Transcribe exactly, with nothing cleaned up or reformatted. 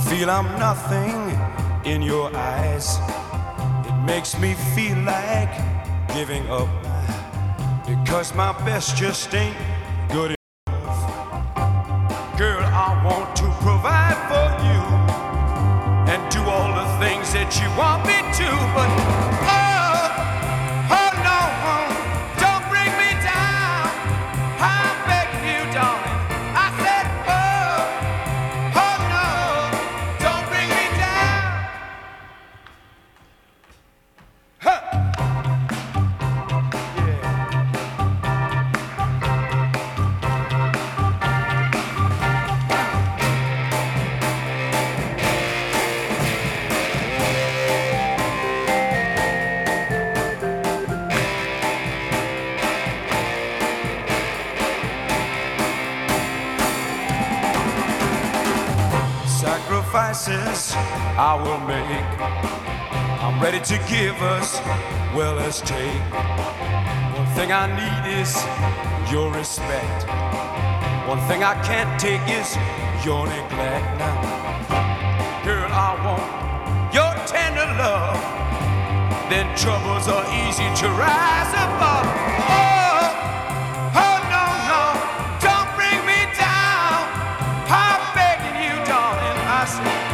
feel I'm nothing in your eyes. It makes me feel like giving up, because my best just ain't good enough. Girl, I want to provide for you and do all the things that you want me to, but oh, oh no, don't bring me down. I'm begging you, darling. I said, oh, oh no, don't bring me down. Huh. Sacrifices I will make. I'm ready to give as well as take. One thing I need is your respect. One thing I can't take is your neglect. Now, girl, I want your tender love. Then troubles are easy to rise above. Oh, oh no, no, don't bring me down. I'm begging you, darling. I said,